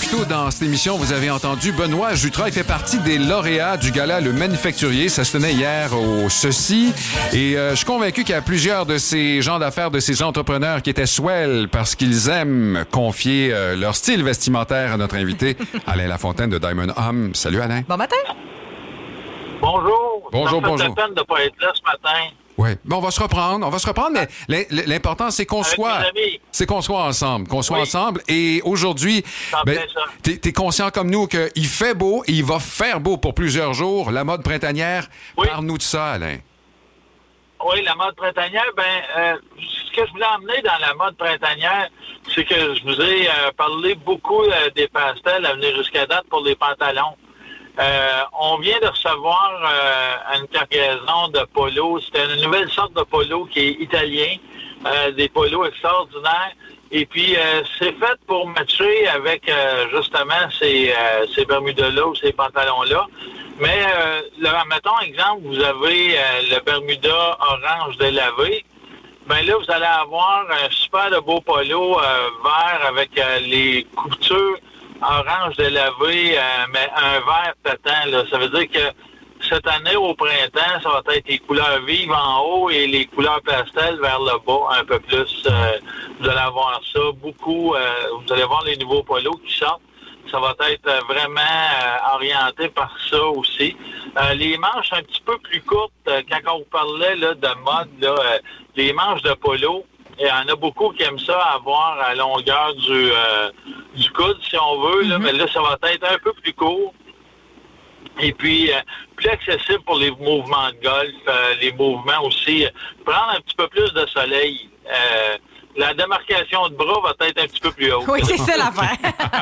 Plus tôt dans cette émission, vous avez entendu Benoît Jutras. Il fait partie des lauréats du gala Le Manufacturier. Ça se tenait hier au Ceci. Et je suis convaincu qu'il y a plusieurs de ces gens d'affaires, de ces entrepreneurs qui étaient swell parce qu'ils aiment confier leur style vestimentaire à notre invité, Alain Lafontaine de Diamond Homme. Salut Alain. Bon matin. Bonjour. Bonjour, bonjour. Ça me fait la peine de ne pas être là ce matin. Oui. Bon, on va se reprendre, mais l'important, c'est qu'on soit ensemble. Et aujourd'hui, t'es conscient comme nous qu'il fait beau et il va faire beau pour plusieurs jours. La mode printanière, parle-nous de ça, Alain. Oui, la mode printanière, ce que je voulais emmener dans la mode printanière, c'est que je vous ai parlé beaucoup des pastels à venir jusqu'à date pour les pantalons. On vient de recevoir une cargaison de polos. C'était une nouvelle sorte de polo qui est italien, des polos extraordinaires. Et puis, c'est fait pour matcher avec justement ces bermudas-là ou ces pantalons-là. Mais, mettons exemple, vous avez le bermuda orange délavé. Ben là, vous allez avoir un super de beau polo vert avec les coutures orange délavé, mais un vert pétant. Là. Ça veut dire que cette année, au printemps, ça va être les couleurs vives en haut et les couleurs pastel vers le bas, un peu plus. Vous allez avoir ça. Beaucoup, vous allez voir les nouveaux polos qui sortent. Ça va être vraiment orienté par ça aussi. Les manches un petit peu plus courtes, quand on vous parlait là, de mode, là, les manches de polo, il y en a beaucoup qui aiment ça avoir à longueur du coude, si on veut, là, mais là, ça va être un peu plus court. Et puis, plus accessible pour les mouvements de golf, les mouvements aussi. Prendre un petit peu plus de soleil. La démarcation de bras va être un petit peu plus haute. Oui, c'est ça l'affaire.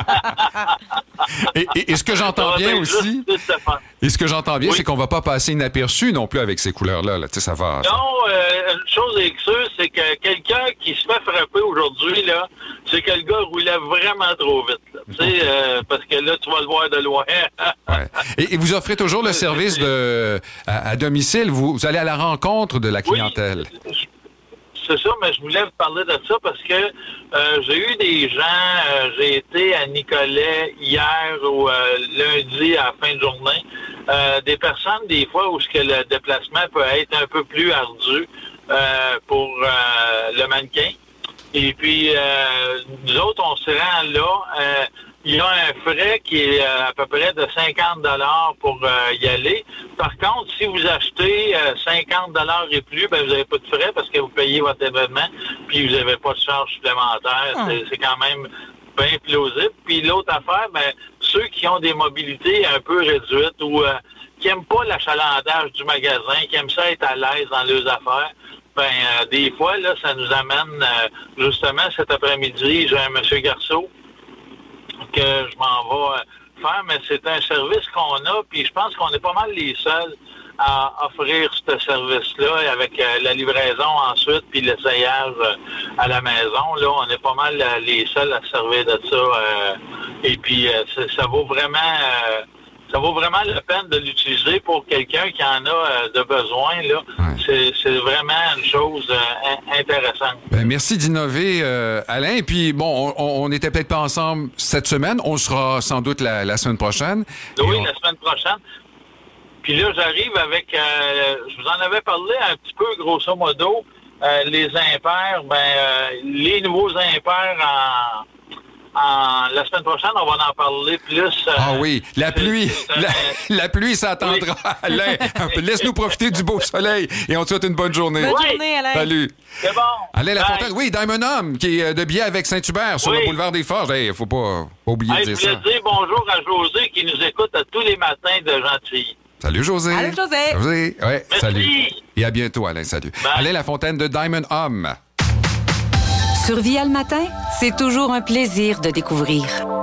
et ce que j'entends bien aussi, c'est qu'on va pas passer inaperçu non plus avec ces couleurs-là. Là. Tu sais, ça va. Non, une chose est sûre, c'est que quelqu'un qui se fait frapper aujourd'hui, là, c'est que le gars roulait vraiment trop vite. Tu sais, parce que là, tu vas le voir de loin. Ouais. Et vous offrez toujours le service à domicile. Vous allez à la rencontre de la clientèle. Oui, c'est ça, mais je voulais vous parler de ça parce que j'ai eu des gens, j'ai été à Nicolet hier ou lundi à la fin de journée, des personnes des fois où le déplacement peut être un peu plus ardu pour le mannequin. Et puis, nous autres, on se rend là. Il y a un frais qui est à peu près de 50 $ pour y aller. Par contre, si vous achetez 50 $ et plus, vous n'avez pas de frais parce que vous payez votre événement puis vous n'avez pas de charge supplémentaire. C'est quand même bien plausible. Puis l'autre affaire, ceux qui ont des mobilités un peu réduites ou qui n'aiment pas l'achalandage du magasin, qui aiment ça être à l'aise dans leurs affaires, des fois, là, ça nous amène justement cet après-midi, j'ai un monsieur Garceau que je m'en vais faire, mais c'est un service qu'on a, puis je pense qu'on est pas mal les seuls à offrir ce service-là avec la livraison ensuite, puis l'essayage à la maison. Là, on est pas mal les seuls à se servir de ça. Et puis, ça vaut vraiment la peine de l'utiliser pour quelqu'un qui en a de besoin. Là. Ouais. C'est vraiment une chose intéressante. Merci d'innover, Alain. Et puis, bon, on n'était peut-être pas ensemble cette semaine. On sera sans doute la semaine prochaine. Oui, la semaine prochaine. Puis là, j'arrive avec... je vous en avais parlé un petit peu, grosso modo, les impairs. Les nouveaux impairs la semaine prochaine, on va en parler plus. Oui, la pluie. La pluie, ça attendra. Alain, laisse-nous profiter du beau soleil et on te souhaite une bonne journée. Bonne journée, Alain. Salut. C'est bon. Alain Lafontaine, oui, Diamond Homme, qui est de Biais avec Saint-Hubert sur le boulevard des Forges. Il faut pas oublier de dire ça. Je voulais dire bonjour à José qui nous écoute à tous les matins de Gentilly. Salut, José. Allô, José. José, ouais, merci. Salut. Et à bientôt, Alain. Salut. Bye. Alain Lafontaine de Diamond Homme. Sur Via le matin, c'est toujours un plaisir de découvrir.